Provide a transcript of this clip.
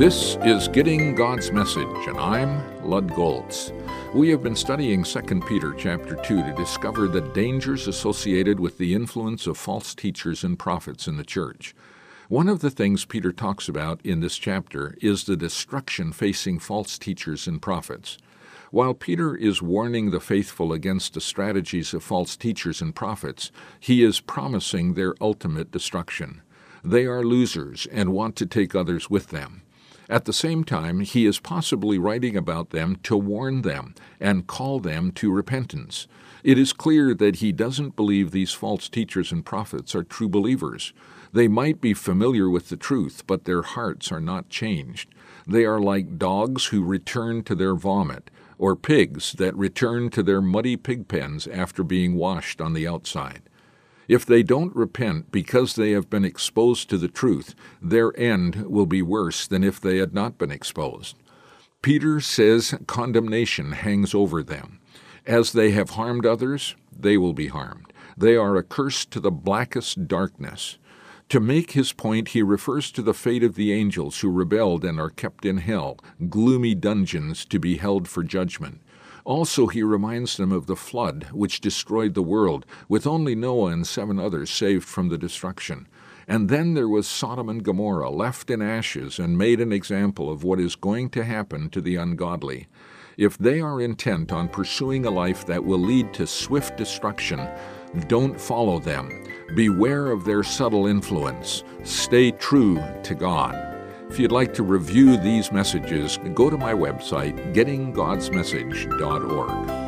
This is Getting God's Message, and I'm Lud Goltz. We have been studying 2 Peter chapter 2 to discover the dangers associated with the influence of false teachers and prophets in the church. One of the things Peter talks about in this chapter is the destruction facing false teachers and prophets. While Peter is warning the faithful against the strategies of false teachers and prophets, he is promising their ultimate destruction. They are losers and want to take others with them. At the same time, he is possibly writing about them to warn them and call them to repentance. It is clear that he doesn't believe these false teachers and prophets are true believers. They might be familiar with the truth, but their hearts are not changed. They are like dogs who return to their vomit, or pigs that return to their muddy pig pens after being washed on the outside. If they don't repent because they have been exposed to the truth, their end will be worse than if they had not been exposed. Peter says condemnation hangs over them. As they have harmed others, they will be harmed. They are accursed to the blackest darkness. To make his point, he refers to the fate of the angels who rebelled and are kept in hell, gloomy dungeons to be held for judgment. Also, he reminds them of the flood which destroyed the world, with only Noah and 7 others saved from the destruction. And then there was Sodom and Gomorrah, left in ashes and made an example of what is going to happen to the ungodly. If they are intent on pursuing a life that will lead to swift destruction, don't follow them. Beware of their subtle influence. Stay true to God. If you'd like to review these messages, go to my website, gettinggodsmessage.org.